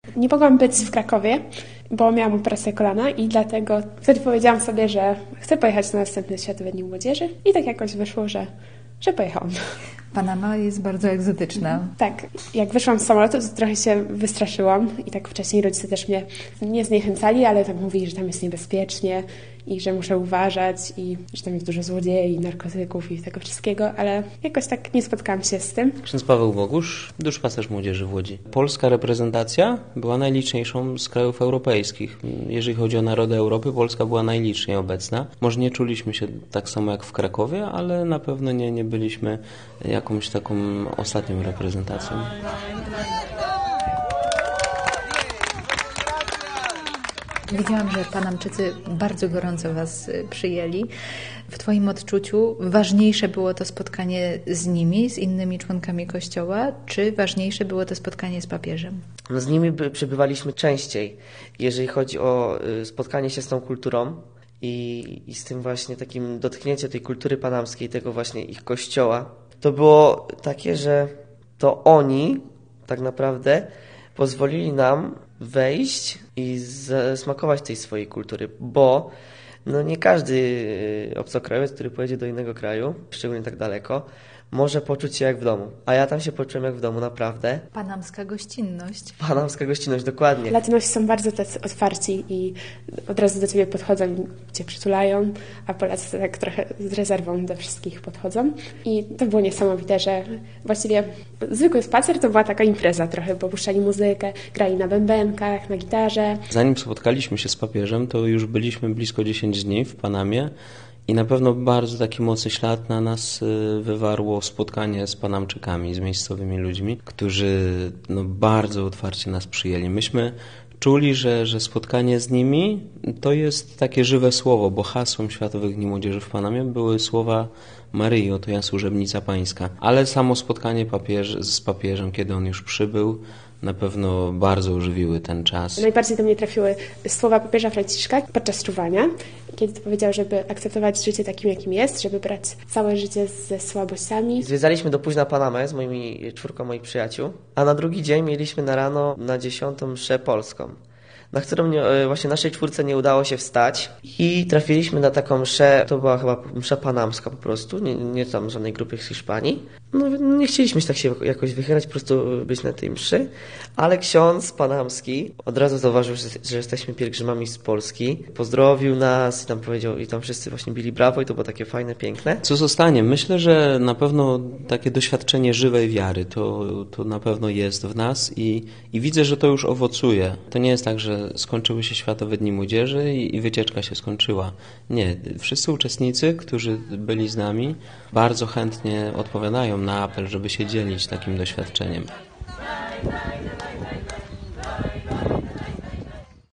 Nie mogłam być w Krakowie, bo miałam operację kolana i dlatego wtedy powiedziałam sobie, że chcę pojechać na następny Światowe Dni Młodzieży i tak jakoś wyszło, że pojechałam. Panama jest bardzo egzotyczna. Tak, jak wyszłam z samolotu, to trochę się wystraszyłam i tak wcześniej rodzice też mnie nie zniechęcali, ale tak mówili, że tam jest niebezpiecznie i że muszę uważać i że tam jest dużo złodziei, narkotyków i tego wszystkiego, ale jakoś tak nie spotkałam się z tym. Ksiądz Paweł Bogusz, duszpasterz młodzieży w Łodzi. Polska reprezentacja była najliczniejszą z krajów europejskich. Jeżeli chodzi o narody Europy, Polska była najliczniej obecna. Może nie czuliśmy się tak samo jak w Krakowie, ale na pewno nie byliśmy jakąś taką ostatnią reprezentacją. Widziałam, że Panamczycy bardzo gorąco Was przyjęli. W Twoim odczuciu ważniejsze było to spotkanie z nimi, z innymi członkami Kościoła, czy ważniejsze było to spotkanie z papieżem? No z nimi przebywaliśmy częściej, jeżeli chodzi o spotkanie się z tą kulturą i z tym właśnie takim dotknięcie tej kultury panamskiej, tego właśnie ich kościoła. To było takie, że to oni tak naprawdę pozwolili nam wejść i smakować tej swojej kultury, bo no nie każdy obcokrajowiec, który pojedzie do innego kraju, szczególnie tak daleko, może poczuć się jak w domu. A ja tam się poczułem jak w domu, naprawdę. Panamska gościnność. Panamska gościnność, dokładnie. Latynosi są bardzo tacy otwarci i od razu do ciebie podchodzą i cię przytulają, a Polacy tak trochę z rezerwą do wszystkich podchodzą. I to było niesamowite, że właściwie zwykły spacer to była taka impreza trochę, bo puszczali muzykę, grali na bębenkach, na gitarze. Zanim spotkaliśmy się z papieżem, to już byliśmy blisko 10 dni w Panamie. I na pewno bardzo taki mocny ślad na nas wywarło spotkanie z Panamczykami, z miejscowymi ludźmi, którzy bardzo otwarcie nas przyjęli. Myśmy czuli, że spotkanie z nimi to jest takie żywe słowo, bo hasłem Światowych Dni Młodzieży w Panamie były słowa Maryi, oto ja służebnica pańska. Ale samo spotkanie z papieżem, kiedy on już przybył, na pewno bardzo ożywiły ten czas. Najbardziej do mnie trafiły słowa papieża Franciszka podczas czuwania, kiedy to powiedział, żeby akceptować życie takim, jakim jest, żeby brać całe życie ze słabościami. Zwiedzaliśmy do późna Panamę z czwórką moich przyjaciół, a na drugi dzień mieliśmy na rano na 10 mszę polską, na którą właśnie naszej czwórce nie udało się wstać i trafiliśmy na taką mszę, to była chyba msza panamska po prostu, nie tam żadnej grupy z Hiszpanii. No nie chcieliśmy tak się jakoś wychylać, po prostu być na tej mszy, ale ksiądz panamski od razu zauważył, że jesteśmy pielgrzymami z Polski, pozdrowił nas i tam powiedział, i tam wszyscy właśnie bili brawo i to było takie fajne, piękne. Co zostanie? Myślę, że na pewno takie doświadczenie żywej wiary, to na pewno jest w nas i widzę, że to już owocuje. To nie jest tak, że skończyły się Światowe Dni Młodzieży i wycieczka się skończyła. Nie, wszyscy uczestnicy, którzy byli z nami, bardzo chętnie odpowiadają na apel, żeby się dzielić takim doświadczeniem.